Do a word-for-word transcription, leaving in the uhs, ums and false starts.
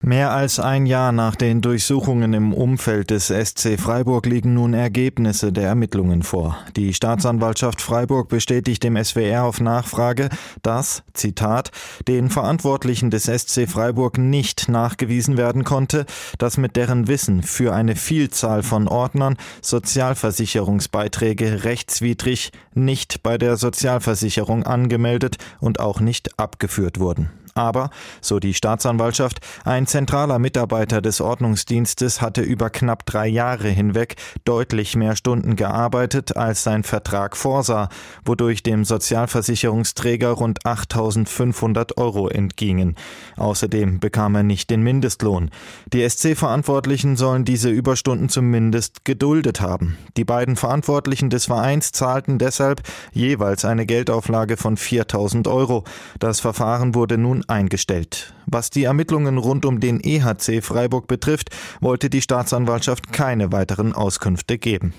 Mehr als ein Jahr nach den Durchsuchungen im Umfeld des S C Freiburg liegen nun Ergebnisse der Ermittlungen vor. Die Staatsanwaltschaft Freiburg bestätigt dem S W R auf Nachfrage, dass, Zitat, den Verantwortlichen des S C Freiburg nicht nachgewiesen werden konnte, dass mit deren Wissen für eine Vielzahl von Ordnern Sozialversicherungsbeiträge rechtswidrig nicht bei der Sozialversicherung angemeldet und auch nicht abgeführt wurden. Aber, so die Staatsanwaltschaft, ein zentraler Mitarbeiter des Ordnungsdienstes hatte über knapp drei Jahre hinweg deutlich mehr Stunden gearbeitet, als sein Vertrag vorsah, wodurch dem Sozialversicherungsträger rund achttausendfünfhundert Euro entgingen. Außerdem bekam er nicht den Mindestlohn. Die S C-Verantwortlichen sollen diese Überstunden zumindest geduldet haben. Die beiden Verantwortlichen des Vereins zahlten deshalb jeweils eine Geldauflage von viertausend Euro. Das Verfahren wurde nun eingestellt. Was die Ermittlungen rund um den E H C Freiburg betrifft, wollte die Staatsanwaltschaft keine weiteren Auskünfte geben.